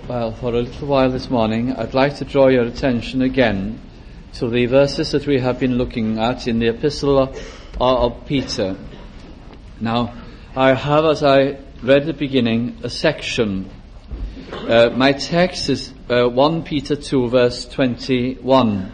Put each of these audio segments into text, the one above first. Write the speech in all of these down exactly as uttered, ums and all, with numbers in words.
Well, for a little while this morning, I'd like to draw your attention again to the verses that we have been looking at in the Epistle of, of Peter. Now, I have, as I read at the beginning, a section. Uh, my text is uh, First Peter two, verse twenty-one.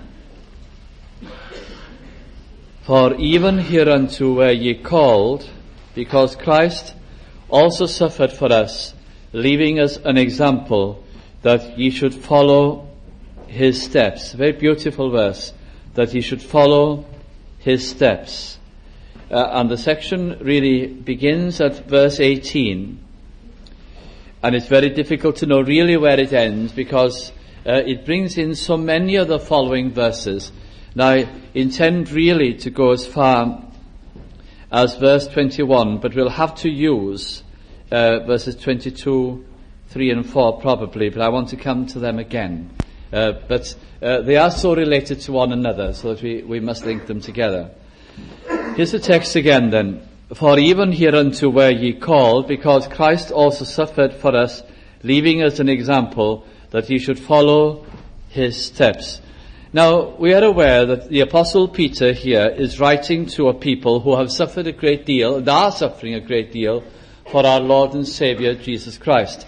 For even hereunto were ye called, because Christ also suffered for us, leaving us an example, that ye should follow his steps. Very beautiful verse, that ye should follow his steps. Uh, and the section really begins at verse eighteen. And it's very difficult to know really where it ends, because uh, it brings in so many of the following verses. Now, I intend really to go as far as verse twenty-one, but we'll have to use uh, verses twenty-two, three and four probably, but I want to come to them again. Uh, but uh, they are so related to one another, so that we, we must link them together. Here's the text again then. For even hereunto were ye called, because Christ also suffered for us, leaving us an example, that ye should follow his steps. Now, we are aware that the Apostle Peter here is writing to a people who have suffered a great deal, and are suffering a great deal, for our Lord and Saviour, Jesus Christ.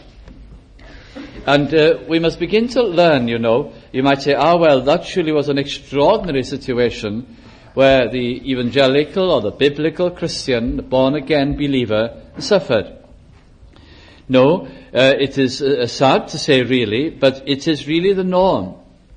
And uh, we must begin to learn, you know. You might say, ah, well, that surely was an extraordinary situation where the evangelical or the biblical Christian, the born-again believer, suffered. No, uh, it is uh, sad to say really, but it is really the norm.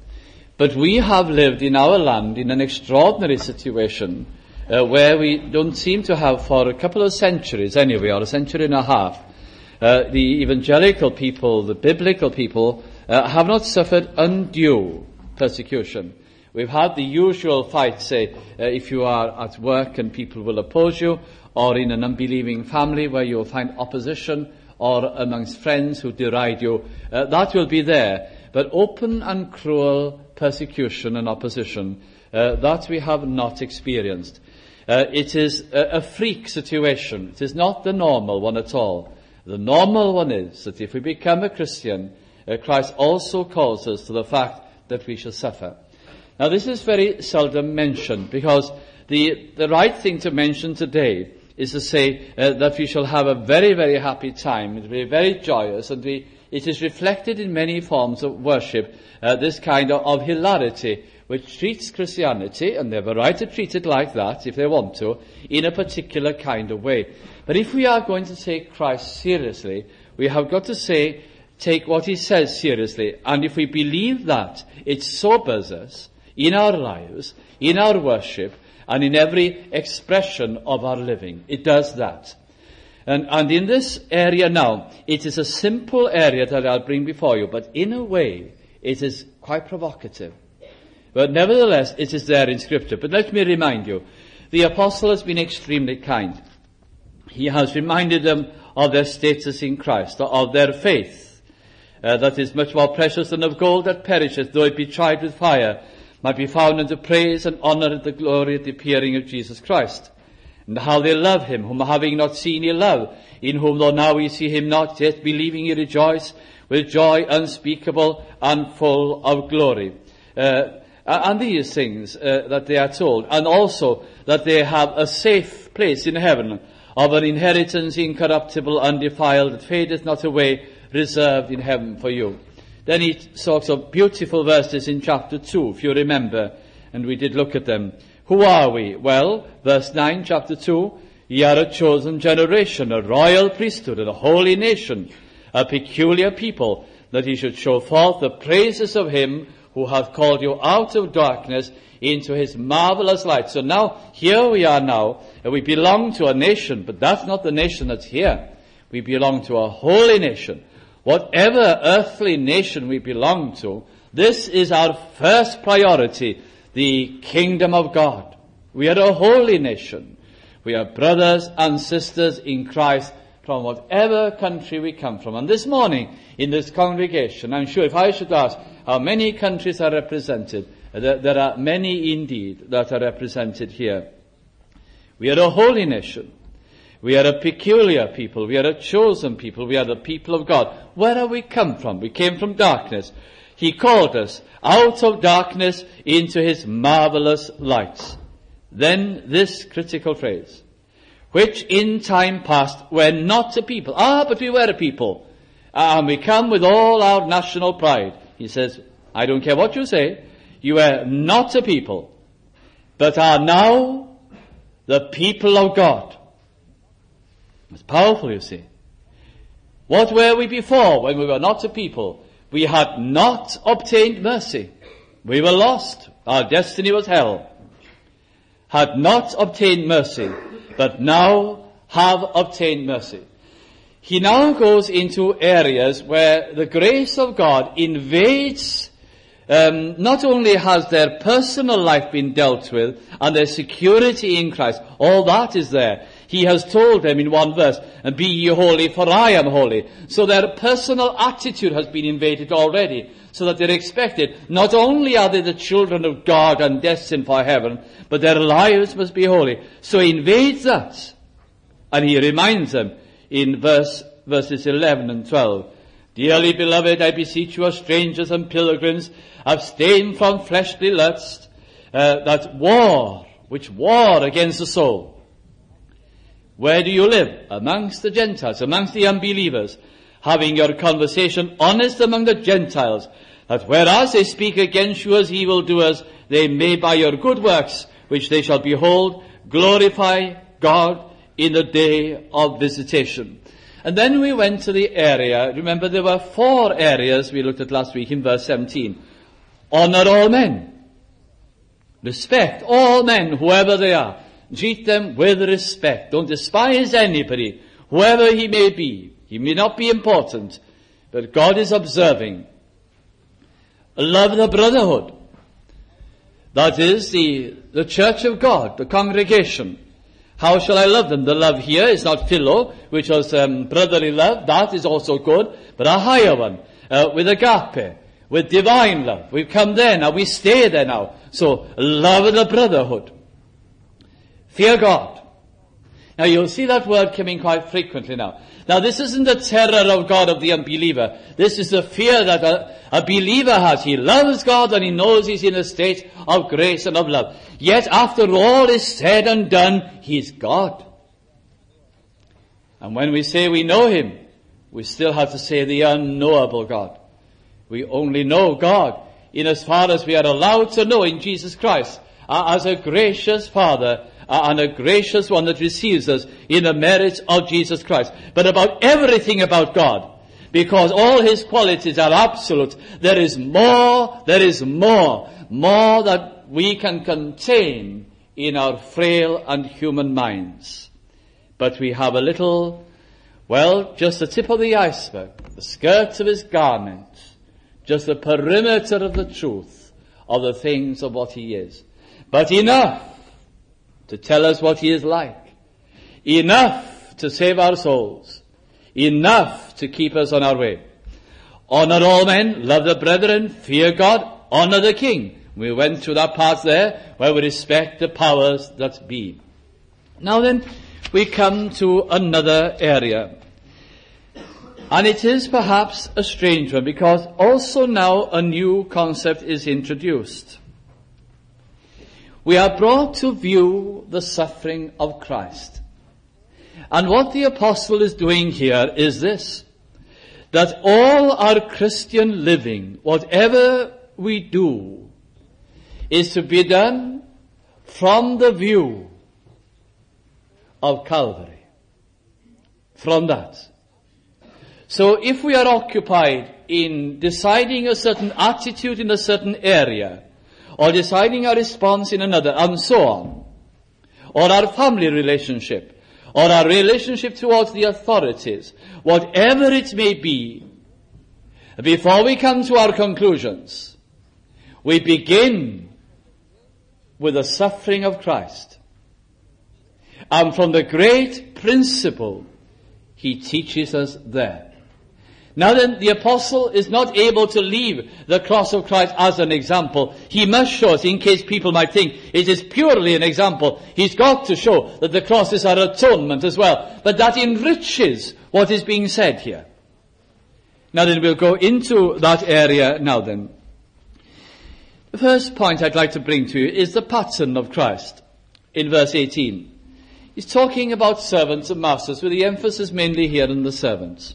But we have lived in our land in an extraordinary situation uh, where we don't seem to have, for a couple of centuries anyway, or a century and a half, uh, the evangelical people, the biblical people, uh, have not suffered undue persecution. We've had the usual fight, say, uh, if you are at work and people will oppose you, or in an unbelieving family where you'll find opposition, or amongst friends who deride you, uh, that will be there. But open and cruel persecution and opposition, uh, that we have not experienced. Uh, it is a, a freak situation. It is not the normal one at all. The normal one is that if we become a Christian, uh, Christ also calls us to the fact that we shall suffer. Now, this is very seldom mentioned, because the, the right thing to mention today is to say uh, that we shall have a very, very happy time. It will be very joyous, and we, it is reflected in many forms of worship, uh, this kind of, of hilarity, which treats Christianity, and they have a right to treat it like that if they want to, in a particular kind of way. But if we are going to take Christ seriously, we have got to say, take what he says seriously. And if we believe that, it sobers us in our lives, in our worship, and in every expression of our living. It does that. And, and in this area now, it is a simple area that I'll bring before you, but in a way, it is quite provocative. But nevertheless, it is there in Scripture. But let me remind you, the Apostle has been extremely kind. He has reminded them of their status in Christ, of their faith, uh, that is much more precious than of gold that perisheth, though it be tried with fire, might be found unto praise and honour and the glory at the appearing of Jesus Christ. And how they love him, whom having not seen ye love, in whom though now ye see him not, yet believing ye rejoice with joy unspeakable and full of glory. Uh, and these things uh, that they are told, and also that they have a safe place in heaven, of an inheritance incorruptible, undefiled, that fadeth not away, reserved in heaven for you. Then he talks of beautiful verses in chapter two, if you remember, and we did look at them. Who are we? Well, verse nine, chapter two, ye are a chosen generation, a royal priesthood, and a holy nation, a peculiar people, that ye should show forth the praises of him who hath called you out of darkness into his marvelous light. So now, here we are now, and we belong to a nation, but that's not the nation that's here. We belong to a holy nation. Whatever earthly nation we belong to, this is our first priority, the kingdom of God. We are a holy nation. We are brothers and sisters in Christ from whatever country we come from. And this morning, in this congregation, I'm sure if I should ask how many countries are represented, there, there are many indeed that are represented here. We are a holy nation. We are a peculiar people. We are a chosen people. We are the people of God. Where have we come from? We came from darkness. He called us out of darkness into his marvelous light. Then this critical phrase, which in time past were not a people. Ah, but we were a people. And we come with all our national pride. He says, I don't care what you say. You were not a people, but are now the people of God. It's powerful, you see. What were we before when we were not a people? We had not obtained mercy. We were lost. Our destiny was hell. Had not obtained mercy, but now have obtained mercy. He now goes into areas where the grace of God invades. Um, not only has their personal life been dealt with and their security in Christ, all that is there. He has told them in one verse, and be ye holy, for I am holy. So their personal attitude has been invaded already, so that they're expected. Not only are they the children of God and destined for heaven, but their lives must be holy. So he invades that. And he reminds them in verse, verses eleven and twelve. Dearly beloved, I beseech you as strangers and pilgrims, abstain from fleshly lust, uh, that war, which war against the soul. Where do you live? Amongst the Gentiles, amongst the unbelievers, having your conversation honest among the Gentiles, that whereas they speak against you as evildoers, they may by your good works, which they shall behold, glorify God in the day of visitation. And then we went to the area, remember there were four areas we looked at last week in verse seventeen. Honor all men. Respect all men, whoever they are. Treat them with respect. Don't despise anybody, whoever he may be. He may not be important, but God is observing. Love the brotherhood. That is the, the church of God, the congregation. How shall I love them? The love here is not philo, which was um, brotherly love. That is also good, but a higher one, uh, with agape, with divine love. We've come there now. We stay there now. So love the brotherhood. Fear God. Now you'll see that word coming quite frequently now. Now this isn't the terror of God of the unbeliever. This is the fear that a, a believer has. He loves God and he knows he's in a state of grace and of love. Yet after all is said and done, he's God. And when we say we know him, we still have to say the unknowable God. We only know God in as far as we are allowed to know in Jesus Christ uh, as a gracious Father and a gracious one that receives us in the merits of Jesus Christ. But about everything about God, because all his qualities are absolute, there is more, there is more, more that we can contain in our frail and human minds. But we have a little, well, just the tip of the iceberg, the skirts of his garment, just the perimeter of the truth of the things of what he is. But enough to tell us what he is like. Enough to save our souls. Enough to keep us on our way. Honor all men, love the brethren, fear God, honor the king. We went through that part there where we respect the powers that be. Now then, we come to another area. And it is perhaps a strange one because also now a new concept is introduced. We are brought to view the suffering of Christ. And what the apostle is doing here is this, that all our Christian living, whatever we do, is to be done from the view of Calvary. From that. So if we are occupied in deciding a certain attitude in a certain area, or deciding our response in another, and so on, or our family relationship, or our relationship towards the authorities, whatever it may be, before we come to our conclusions, we begin with the suffering of Christ. And from the great principle he teaches us there. Now then, the apostle is not able to leave the cross of Christ as an example. He must show us, in case people might think it is purely an example, he's got to show that the cross is our atonement as well. But that enriches what is being said here. Now then, we'll go into that area now then. The first point I'd like to bring to you is the pattern of Christ in verse eighteen. He's talking about servants and masters, with the emphasis mainly here on the servants.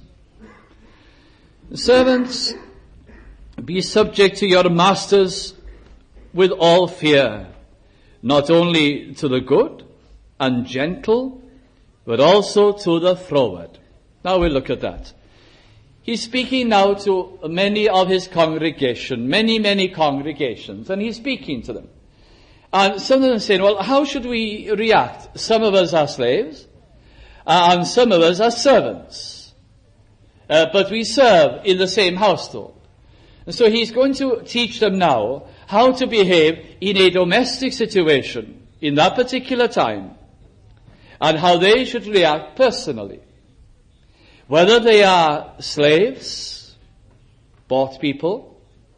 Servants, be subject to your masters with all fear, not only to the good and gentle, but also to the froward. Now we'll look at that. He's speaking now to many of his congregation, many, many congregations, and he's speaking to them. And some of them saying, well, how should we react? Some of us are slaves, and some of us are servants. Uh, but we serve in the same household. And so he's going to teach them now how to behave in a domestic situation in that particular time, and how they should react personally. Whether they are slaves, bought people,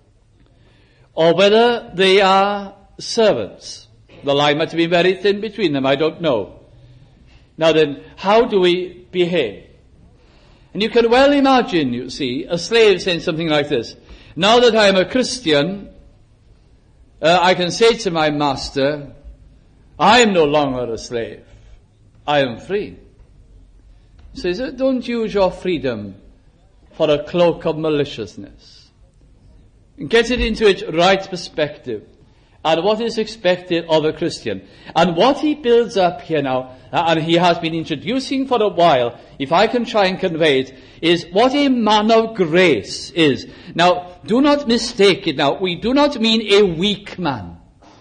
or whether they are servants. The line might be very thin between them, I don't know. Now then, how do we behave? And you can well imagine, you see, a slave saying something like this. Now that I am a Christian, uh, I can say to my master, I am no longer a slave. I am free. He says, don't use your freedom for a cloak of maliciousness. Get it into its right perspective and what is expected of a Christian. And what he builds up here now, and he has been introducing for a while, if I can try and convey it, is what a man of grace is. Now, do not mistake it now. We do not mean a weak man.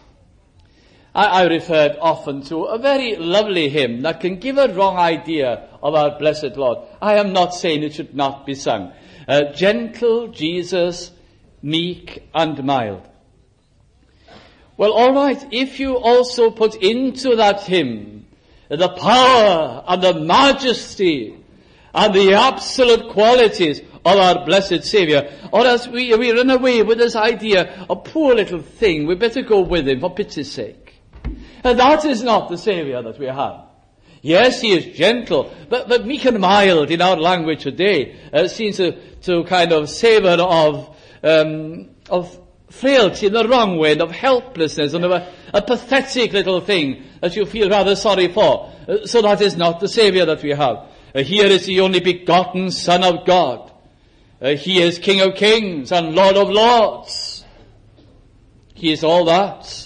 I, I referred often to a very lovely hymn that can give a wrong idea of our blessed Lord. I am not saying it should not be sung. Uh, gentle Jesus, meek and mild. Well, all right, if you also put into that hymn the power and the majesty and the absolute qualities of our blessed Saviour, or else we, we run away with this idea, a poor little thing, we better go with him for pity's sake. And that is not the Saviour that we have. Yes, he is gentle, but, but meek and mild in our language today uh, seems to, to kind of savour of, um, of frailty in the wrong way, and of helplessness, and of a, a pathetic little thing that you feel rather sorry for. Uh, so that is not the Saviour that we have. Uh, here is the only begotten Son of God. Uh, he is King of kings and Lord of lords. He is all that.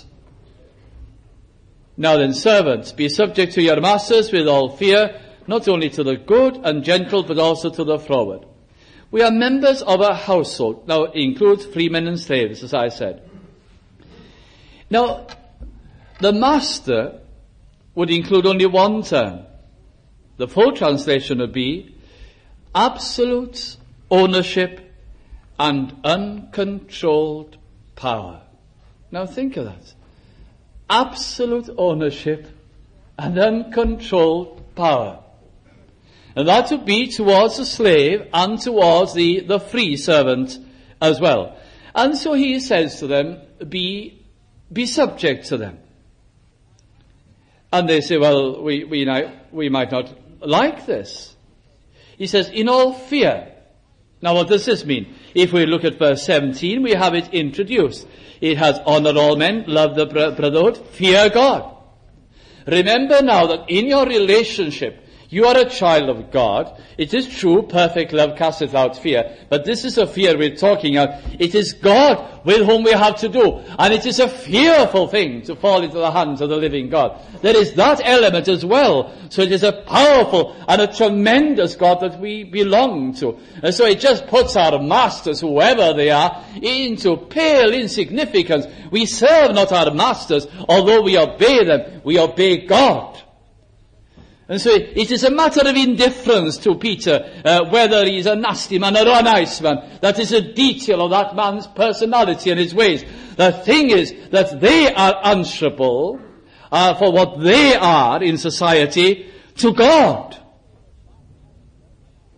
Now then, servants, be subject to your masters with all fear, not only to the good and gentle, but also to the froward. We are members of a household. Now, it includes freemen and slaves, as I said. Now, the master would include only one term. The full translation would be absolute ownership and uncontrolled power. Now, think of that. Absolute ownership and uncontrolled power. And that would be towards the slave and towards the, the free servant as well. And so he says to them, be, be subject to them. And they say, well, we, we, we might not like this. He says, in all fear. Now what does this mean? If we look at verse seventeen, we have it introduced. It has honor all men, love the brotherhood, fear God. Remember now that in your relationship, you are a child of God. It is true, perfect love casteth out fear. But this is a fear we're talking about. It is God with whom we have to do. And it is a fearful thing to fall into the hands of the living God. There is that element as well. So it is a powerful and a tremendous God that we belong to. And so it just puts our masters, whoever they are, into pale insignificance. We serve not our masters, although we obey them. We obey God. And so it is a matter of indifference to Peter, uh, whether he's a nasty man or a nice man. That is a detail of that man's personality and his ways. The thing is that they are answerable uh, for what they are in society to God.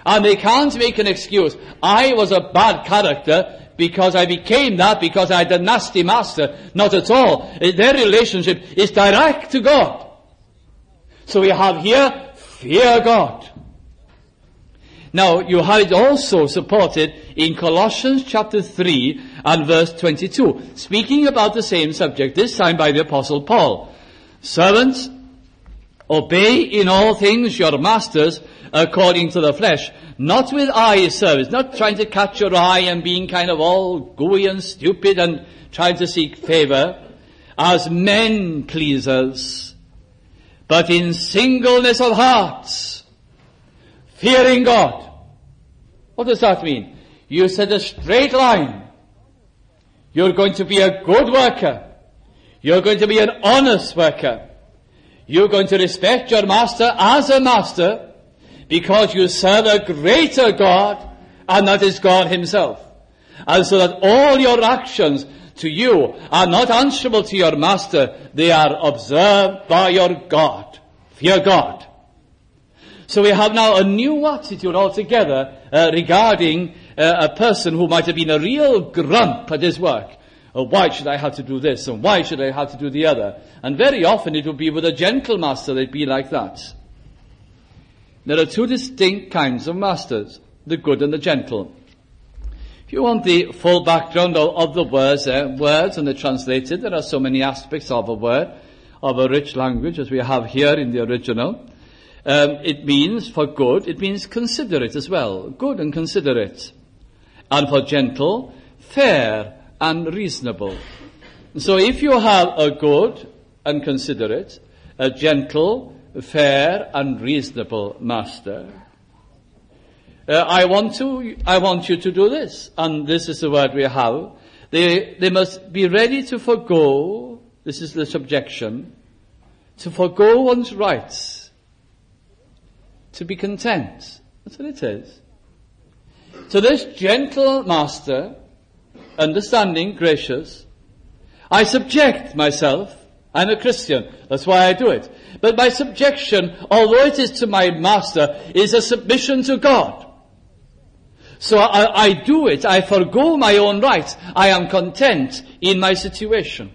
And they can't make an excuse. I was a bad character because I became that because I had a nasty master. Not at all. Their relationship is direct to God. So we have here, fear God. Now, you have it also supported in Colossians chapter three and verse twenty-two, speaking about the same subject, this time by the Apostle Paul. Servants, obey in all things your masters according to the flesh, not with eye service, not trying to catch your eye and being kind of all gooey and stupid and trying to seek favor, as men pleasers, but in singleness of hearts, fearing God. What does that mean? You set a straight line. You're going to be a good worker. You're going to be an honest worker. You're going to respect your master as a master because you serve a greater God, and that is God himself. And so that all your actions to you are not answerable to your master. They are observed by your God. Fear God. So we have now a new attitude altogether uh, regarding uh, a person who might have been a real grump at his work. Oh, why should I have to do this, and why should I have to do the other? And very often it would be with a gentle master they'd be like that. There are two distinct kinds of masters, the good and the gentle. If you want the full background of, of the words, uh, words and the translated, there are so many aspects of a word, of a rich language as we have here in the original. Um, it means for good, it means considerate as well, good and considerate. And for gentle, fair and reasonable. So if you have a good and considerate, a gentle, fair and reasonable master, uh, I want to, I want you to do this, and this is the word we have. They, they must be ready to forgo, this is the subjection, to forgo one's rights, to be content. That's what it is. So this gentle master, understanding, gracious, I subject myself. I'm a Christian. That's why I do it. But my subjection, although it is to my master, is a submission to God. So I, I do it. I forgo my own rights. I am content in my situation.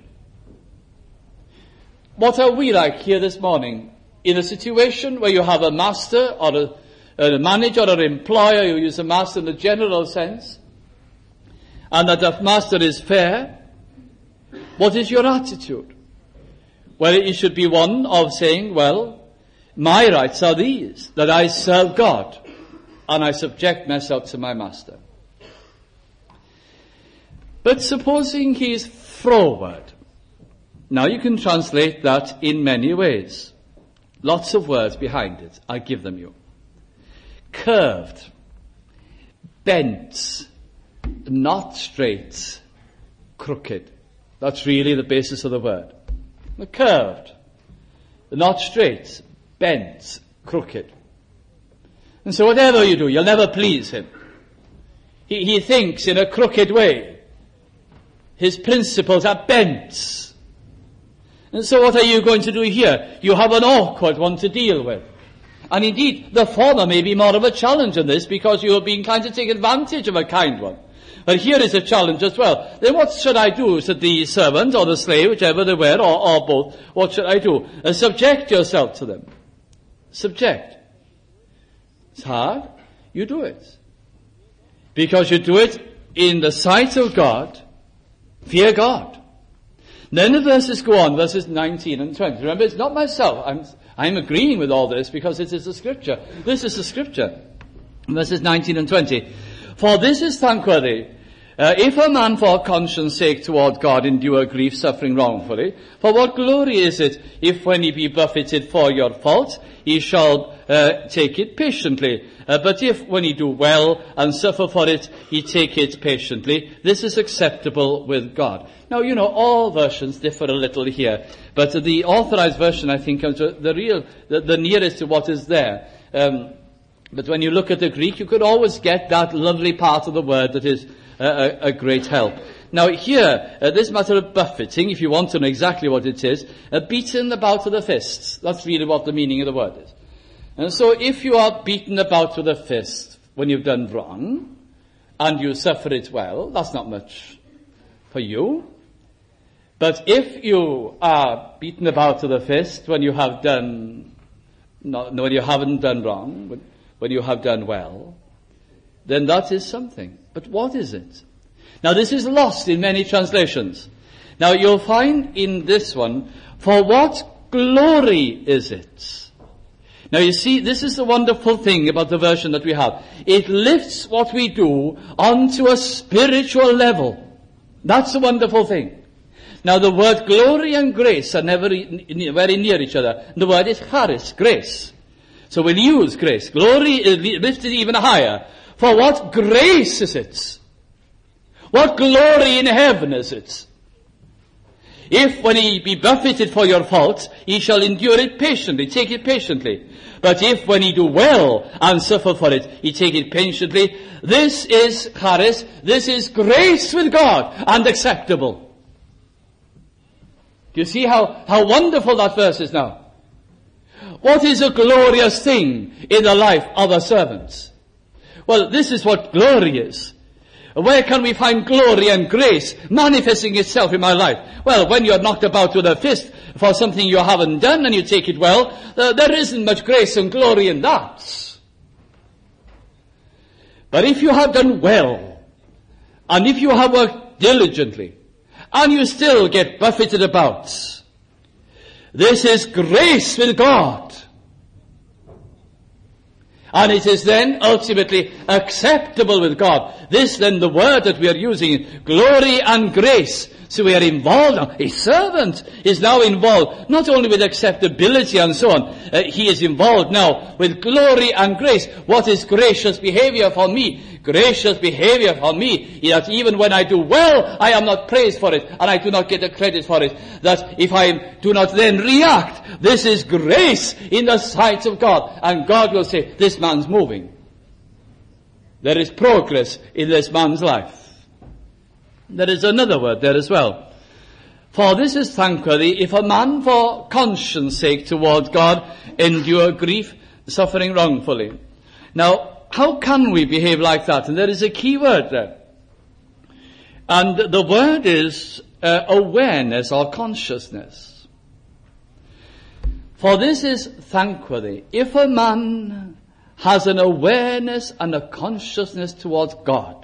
What are we like here this morning? In a situation where you have a master or a, a manager or an employer, you use a master in the general sense, and that the master is fair, what is your attitude? Well, it should be one of saying, well, my rights are these, that I serve God, and I subject myself to my master. But supposing he is froward. Now you can translate that in many ways. Lots of words behind it. I give them you. Curved, bent, not straight, crooked. That's really the basis of the word. Curved, not straight, bent, crooked. And so whatever you do, you'll never please him. He, he thinks in a crooked way. His principles are bent. And so what are you going to do here? You have an awkward one to deal with. And indeed, the former may be more of a challenge in this because you are being kind to take advantage of a kind one. But here is a challenge as well. Then what should I do? Said the servant or the slave, whichever they were, or, or both. What should I do? Uh, subject yourself to them. Subject. It's hard. You do it. Because you do it in the sight of God. Fear God. Then the verses go on, verses nineteen and twenty. Remember, it's not myself. I'm, I'm agreeing with all this because it is the scripture. This is the scripture. Verses nineteen and twenty. For this is thankworthy, uh, if a man for conscience sake toward God endure grief, suffering wrongfully, for what glory is it if when he be buffeted for your fault, he shall uh, take it patiently? Uh, but if when he do well and suffer for it, he take it patiently, this is acceptable with God. Now, you know, all versions differ a little here, but the authorized version, I think, comes to the real, the, the nearest to what is there. Um, But when you look at the Greek, you could always get that lovely part of the word that is a, a, a great help. Now here, uh, this matter of buffeting, if you want to know exactly what it is, uh, beaten about with the fists. That's really what the meaning of the word is. And so if you are beaten about with a fist, when you've done wrong, and you suffer it well, that's not much for you. But if you are beaten about to the fist when you have done, no, when you haven't done wrong, when, when you have done well, then that is something. But what is it? Now this is lost in many translations. Now you'll find in this one, for what glory is it? Now you see, this is the wonderful thing about the version that we have. It lifts what we do onto a spiritual level. That's the wonderful thing. Now the word glory and grace are never very near each other. The word is charis, grace. So we'll use grace. Glory is lifted even higher. For what grace is it? What glory in heaven is it? If when he be buffeted for your faults, he shall endure it patiently, take it patiently. But if when he do well and suffer for it, he take it patiently, this is charis, this is grace with God and acceptable. Do you see how, how wonderful that verse is now? What is a glorious thing in the life of a servant? Well, this is what glory is. Where can we find glory and grace manifesting itself in my life? Well, when you're knocked about with a fist for something you haven't done and you take it well, uh, there isn't much grace and glory in that. But if you have done well, and if you have worked diligently, and you still get buffeted about, this is grace with God. And it is then ultimately acceptable with God. This then the word that we are using, glory and grace. So we are involved now. A servant is now involved not only with acceptability and so on. Uh, he is involved now with glory and grace. What is gracious behavior for me? Gracious behavior for me is that even when I do well, I am not praised for it and I do not get the credit for it. That if I do not then react, this is grace in the sight of God. And God will say, this man's moving. There is progress in this man's life. There is another word there as well. For this is thankworthy if a man for conscience sake toward God endure grief, suffering wrongfully. Now, how can we behave like that? And there is a key word there. And the word is uh, awareness or consciousness. For this is thankworthy if a man has an awareness and a consciousness towards God.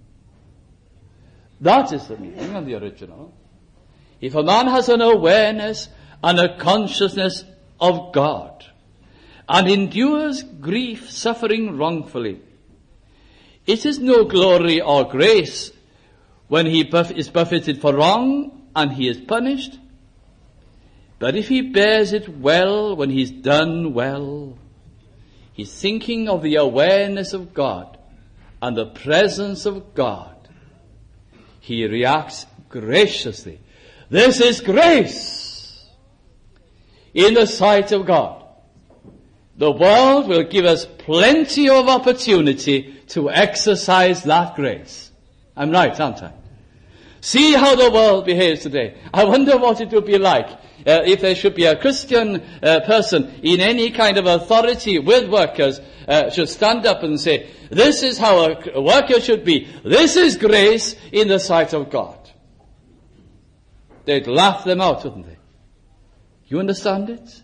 That is the meaning of the original. If a man has an awareness and a consciousness of God and endures grief, suffering wrongfully, it is no glory or grace when he buff- is buffeted for wrong and he is punished. But if he bears it well when he's done well, he's thinking of the awareness of God and the presence of God. He reacts graciously. This is grace in the sight of God. The world will give us plenty of opportunity to exercise that grace. I'm right, aren't I? See how the world behaves today. I wonder what it would be like uh, if there should be a Christian uh, person in any kind of authority with workers uh, should stand up and say, this is how a worker should be. This is grace in the sight of God. They'd laugh them out, wouldn't they? You understand it?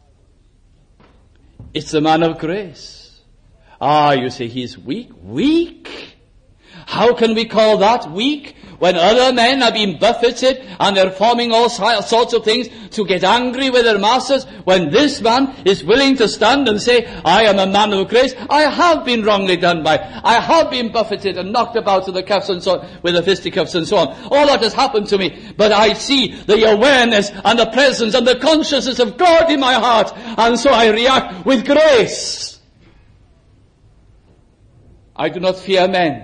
It's a man of grace. Ah, you say he's weak. Weak? How can we call that weak? When other men are being buffeted and they're forming all sorts of things to get angry with their masters, when this man is willing to stand and say, I am a man of grace, I have been wrongly done by, I have been buffeted and knocked about to the cuffs and so on, with the fisticuffs and so on. All that has happened to me, but I see the awareness and the presence and the consciousness of God in my heart, and so I react with grace. I do not fear men,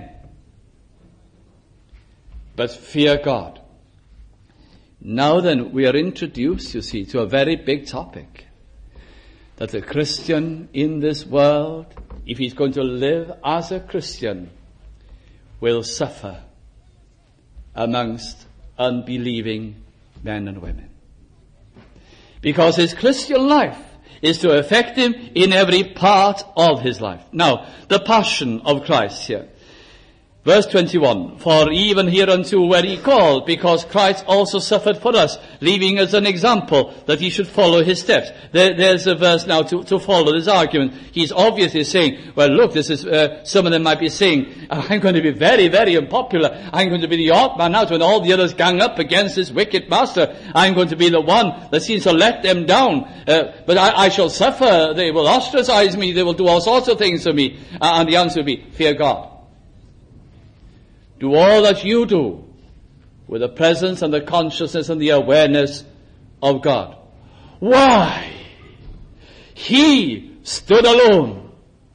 but fear God. Now then, we are introduced, you see, to a very big topic. That the Christian in this world, if he's going to live as a Christian, will suffer amongst unbelieving men and women. Because his Christian life is to affect him in every part of his life. Now, the passion of Christ here. Verse twenty-one, for even hereunto were ye called, because Christ also suffered for us, leaving us an example that he should follow his steps. There, there's a verse now to, to follow this argument. He's obviously saying, well, look, this is, uh, some of them might be saying, I'm going to be very, very unpopular. I'm going to be the odd man out when all the others gang up against this wicked master. I'm going to be the one that seems to let them down. Uh, but I, I shall suffer. They will ostracize me. They will do all sorts of things to me. Uh, and the answer will be, fear God. Do all that you do with the presence and the consciousness and the awareness of God. Why? He stood alone.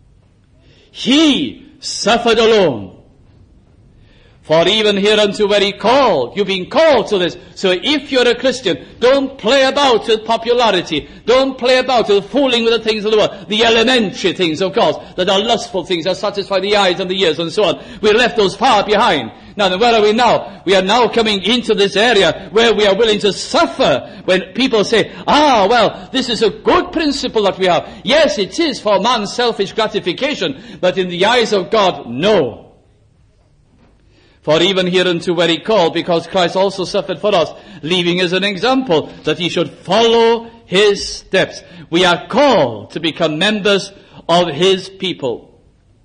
He suffered alone. For even hereunto were he called. You've been called to this. So if you're a Christian, don't play about with popularity. Don't play about with fooling with the things of the world. The elementary things, of course, that are lustful things that satisfy the eyes and the ears and so on. We left those far behind. Now then, where are we now? We are now coming into this area where we are willing to suffer when people say, ah, well, this is a good principle that we have. Yes, it is for man's selfish gratification, but in the eyes of God, no. For even hereunto were he called, because Christ also suffered for us, leaving us an example that he should follow his steps. We are called to become members of his people.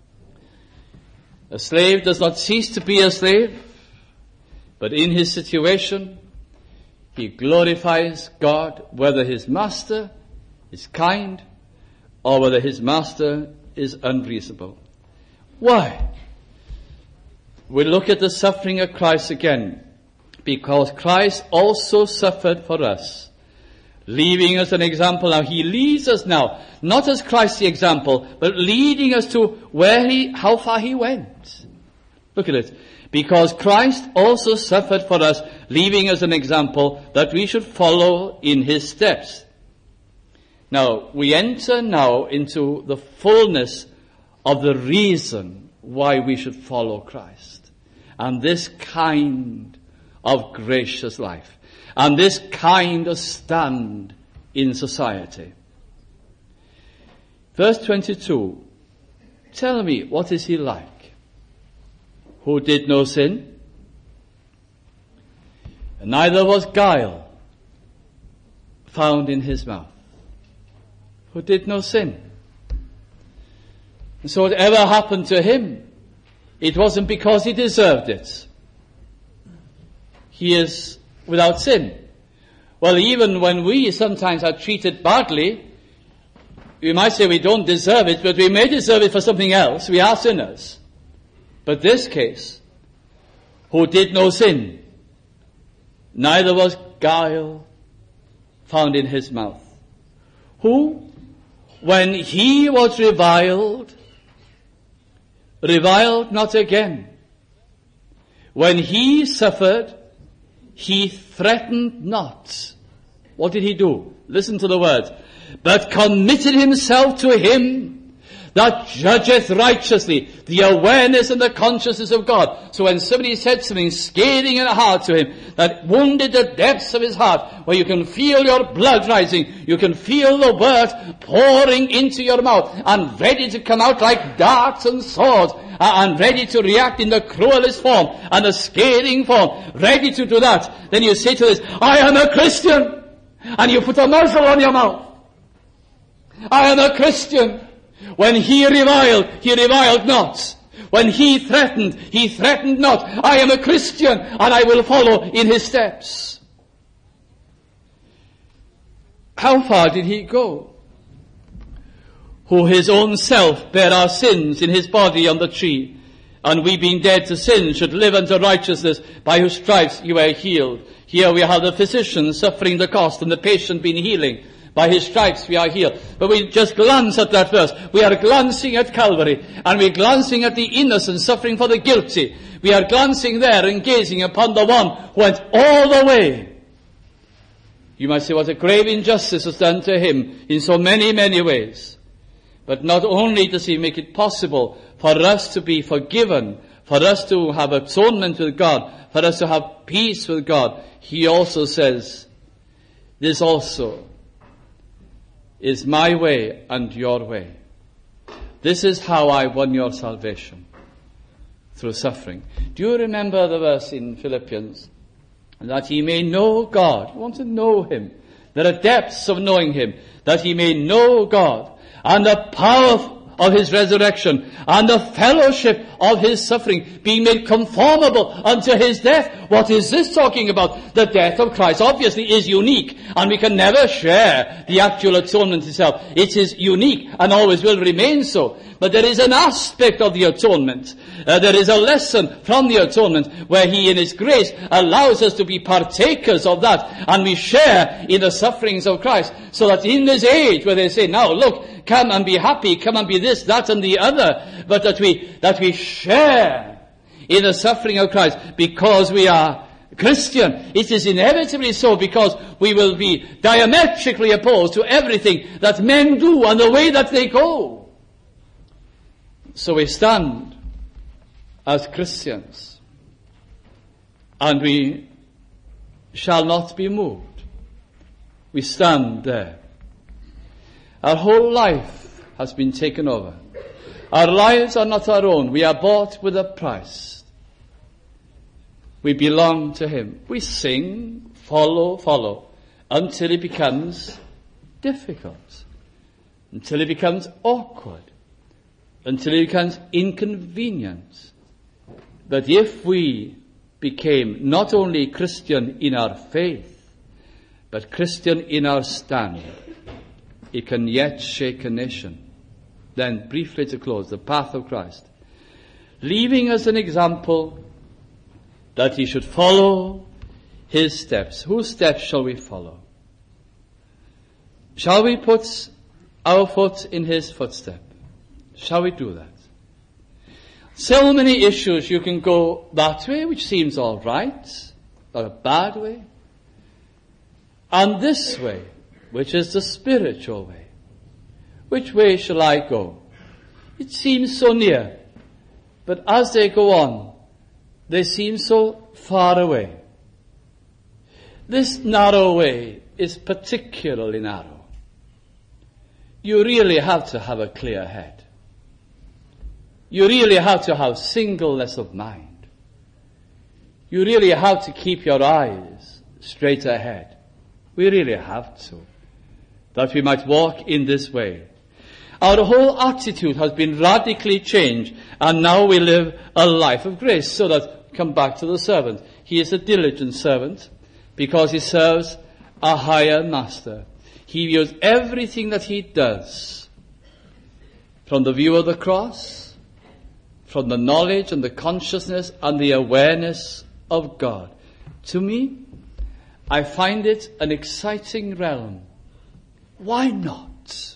A slave does not cease to be a slave, but in his situation, he glorifies God, whether his master is kind or whether his master is unreasonable. Why? We look at the suffering of Christ again, because Christ also suffered for us, leaving us an example. Now he leads us now, not as Christ the example, but leading us to where he, how far he went. Look at it. Because Christ also suffered for us, leaving us an example that we should follow in his steps. Now, we enter now into the fullness of the reason why we should follow Christ. And this kind of gracious life. And this kind of stand in society. Verse twenty-two. Tell me, what is he like? Who did no sin? And neither was guile found in his mouth. Who did no sin. And so whatever happened to him, it wasn't because he deserved it. He is without sin. Well, even when we sometimes are treated badly, we might say we don't deserve it, but we may deserve it for something else. We are sinners. But this case, who did no sin, neither was guile found in his mouth. Who, when he was reviled, reviled not again. When he suffered, he threatened not. What did he do? Listen to the words. But committed himself to him that judgeth righteously. The awareness and the consciousness of God. So when somebody said something scathing in the heart to him, that wounded the depths of his heart, where you can feel your blood rising, you can feel the words pouring into your mouth, and ready to come out like darts and swords, and ready to react in the cruelest form, and the scathing form, ready to do that, then you say to this, I am a Christian, and you put a muzzle on your mouth. I am a Christian. When he reviled, he reviled not. When he threatened, he threatened not. I am a Christian, and I will follow in his steps. How far did he go? Who his own self bare our sins in his body on the tree, and we being dead to sin should live unto righteousness, by whose stripes you were healed. Here we have the physician suffering the cost, and the patient being healing. By his stripes we are healed. But we just glance at that verse. We are glancing at Calvary, and we're glancing at the innocent suffering for the guilty. We are glancing there and gazing upon the one who went all the way. You might say what a grave injustice was done to him in so many, many ways. But not only does he make it possible for us to be forgiven, for us to have atonement with God, for us to have peace with God, he also says, this also, is my way and your way. This is how I won your salvation, through suffering. Do you remember the verse in Philippians? That ye may know God. You want to know him. There are depths of knowing him. That ye may know God, and the power of his resurrection, and the fellowship of his suffering, being made conformable unto his death. What is this talking about? The death of Christ obviously is unique, and we can never share the actual atonement itself. It is unique, and always will remain so. But there is an aspect of the atonement. Uh, there is a lesson from the atonement where he in his grace allows us to be partakers of that, and we share in the sufferings of Christ. So that in this age where they say, now look, come and be happy, come and be this, that and the other, but that we, that we share in the suffering of Christ because we are Christian. It is inevitably so, because we will be diametrically opposed to everything that men do and the way that they go. So we stand as Christians, and we shall not be moved. We stand there. Our whole life has been taken over. Our lives are not our own. We are bought with a price. We belong to him. We sing, follow, follow, until it becomes difficult, until it becomes awkward, until it becomes inconvenient. But if we became not only Christian in our faith, but Christian in our stand, it can yet shake a nation. Then, briefly to close, the path of Christ, leaving us an example that he should follow his steps. Whose steps shall we follow? Shall we put our foot in his footstep? Shall we do that? So many issues you can go that way, which seems all right, or a bad way, and this way, which is the spiritual way. Which way shall I go? It seems so near, but as they go on, they seem so far away. This narrow way is particularly narrow. You really have to have a clear head. You really have to have singleness of mind. You really have to keep your eyes straight ahead. We really have to, that we might walk in this way. Our whole attitude has been radically changed, and now we live a life of grace. So that, come back to the servant. He is a diligent servant because he serves a higher master. He views everything that he does from the view of the cross, from the knowledge and the consciousness and the awareness of God. To me, I find it an exciting realm. Why not?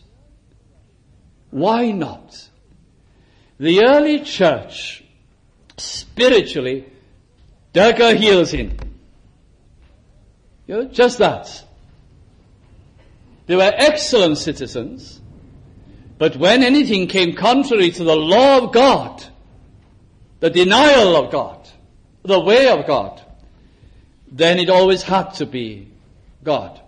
Why not? The early church spiritually dug her heels in. You know, just that. They were excellent citizens, but when anything came contrary to the law of God, the denial of God, the way of God, then it always had to be God.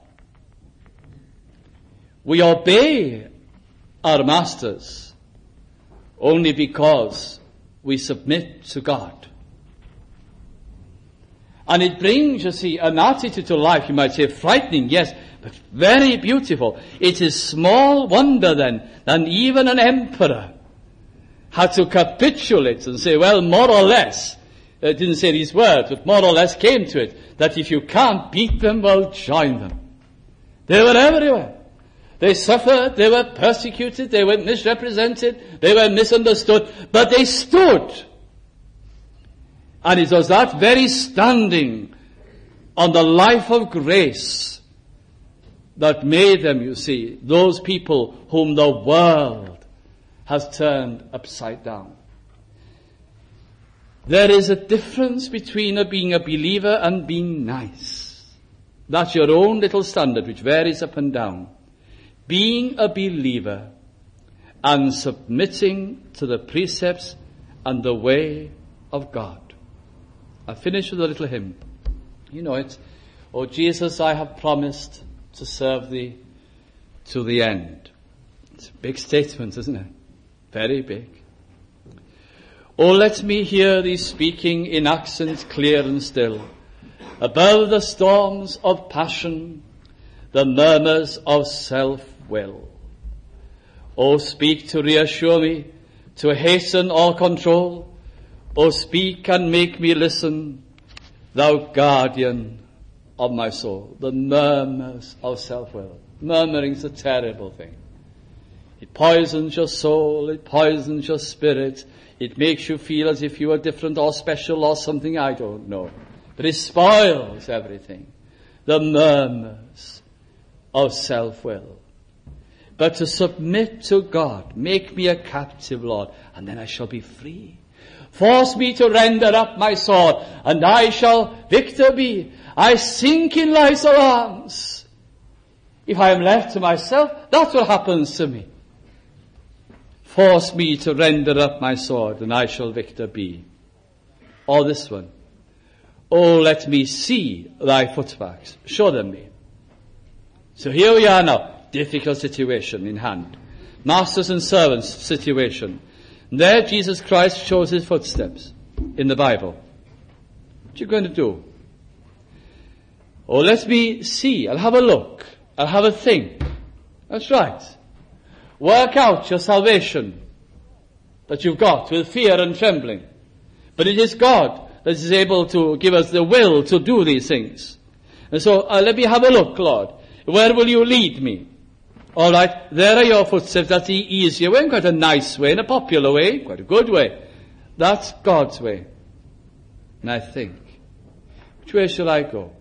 We obey our masters only because we submit to God. And it brings, you see, an attitude to life, you might say frightening, yes, but very beautiful. It is small wonder then that even an emperor had to capitulate and say, well, more or less, it didn't say these words, but more or less came to it, that if you can't beat them, well, join them. They were everywhere. They suffered, they were persecuted, they were misrepresented, they were misunderstood, but they stood. And it was that very standing on the life of grace that made them, you see, those people whom the world has turned upside down. There is a difference between a being a believer and being nice. That's your own little standard, which varies up and down. Being a believer and submitting to the precepts and the way of God. I finish with a little hymn. You know it. Oh Jesus, I have promised to serve thee to the end. It's a big statement, isn't it? Very big. Oh, let me hear thee speaking in accents clear and still, above the storms of passion, the murmurs of self-will. Oh, speak to reassure me, to hasten or control. Oh, speak and make me listen, thou guardian of my soul. The murmurs of self-will. Murmuring's a terrible thing. It poisons your soul, it poisons your spirit, it makes you feel as if you are different or special or something, I don't know. But it spoils everything. The murmurs of self-will. But to submit to God, make me a captive, Lord, and then I shall be free. Force me to render up my sword, and I shall victor be. I sink in life's arms. If I am left to myself, that's what happens to me. Force me to render up my sword, and I shall victor be. Or this one. Oh, let me see thy footmarks. Show them me. So here we are now. Difficult situation in hand. Masters and servants situation. And there Jesus Christ shows his footsteps in the Bible. What are you going to do? Oh, let me see. I'll have a look. I'll have a think. That's right. Work out your salvation that you've got with fear and trembling. But it is God that is able to give us the will to do these things. And so uh, let me have a look, Lord. Where will you lead me? All right, there are your footsteps. That's the easier way, quite a nice way, and a popular way, quite a good way. That's God's way. And I think, which way shall I go?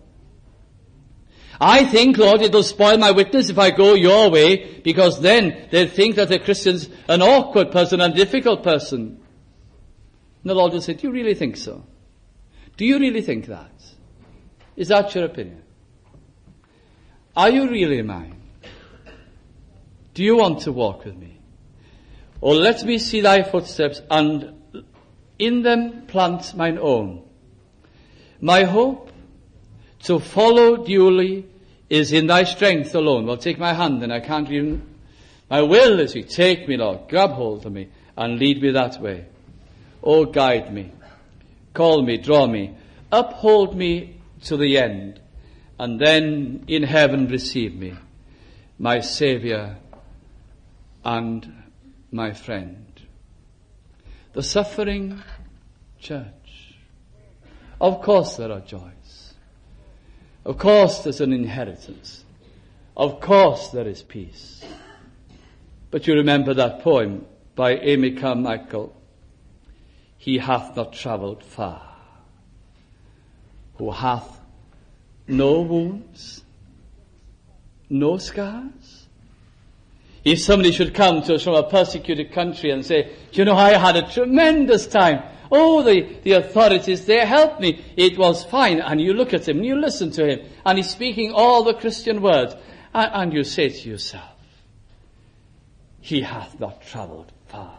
I think, Lord, it'll spoil my witness if I go your way, because then they'll think that the Christian's an awkward person, a difficult person. And the Lord will say, do you really think so? Do you really think that? Is that your opinion? Are you really mine? Do you want to walk with me? Oh, let me see thy footsteps, and in them plant mine own. My hope to follow duly is in thy strength alone. Well, take my hand, and I can't even... My will is you. Take me, Lord. Grab hold of me and lead me that way. Oh, guide me. Call me, draw me. Uphold me to the end. And then in heaven receive me, my Saviour and my friend. The suffering church. Of course there are joys. Of course there's an inheritance. Of course there is peace. But you remember that poem by Amy Carmichael. He hath not travelled far, who hath no wounds, no scars. If somebody should come to us from a persecuted country and say, you know, I had a tremendous time. Oh, the, the authorities, they helped me. It was fine. And you look at him and you listen to him. And he's speaking all the Christian words. And, and you say to yourself, he hath not travelled far.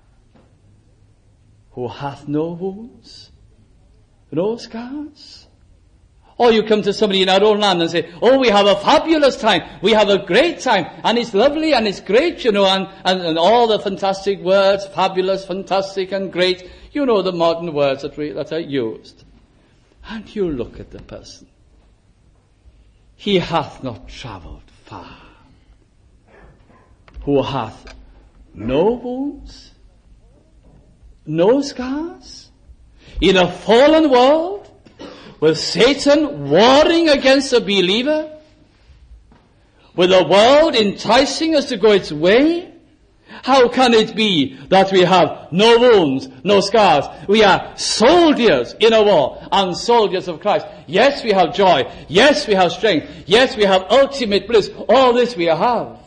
Who hath no wounds, no scars. Or you come to somebody in our own land and say, oh, we have a fabulous time. We have a great time. And it's lovely and it's great, you know, and, and, and all the fantastic words, fabulous, fantastic and great. You know the modern words that, we, that are used. And you look at the person. He hath not travelled far. Who hath no wounds, no scars, in a fallen world, with Satan warring against the believer, with the world enticing us to go its way. How can it be that we have no wounds, no scars? We are soldiers in a war, and soldiers of Christ. Yes, we have joy. Yes, we have strength. Yes, we have ultimate bliss. All this we have.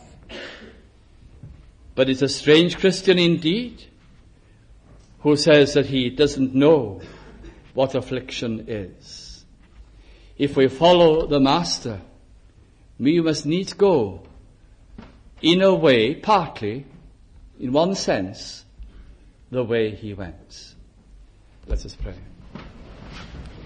But it's a strange Christian indeed who says that he doesn't know what affliction is. If we follow the Master, we must needs go in a way, partly, in one sense, the way he went. Let us pray.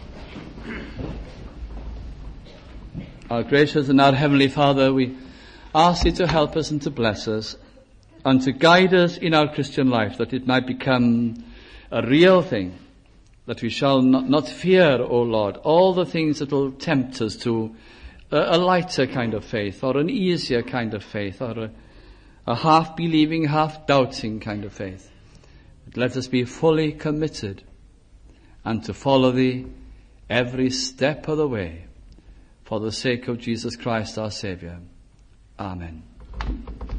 Our gracious and our Heavenly Father, we ask thee to help us and to bless us and to guide us in our Christian life, that it might become a real thing, that we shall not, not fear, O Lord, all the things that will tempt us to a, a lighter kind of faith, or an easier kind of faith, or a, a half-believing, half-doubting kind of faith. But let us be fully committed and to follow thee every step of the way, for the sake of Jesus Christ our Saviour. Amen.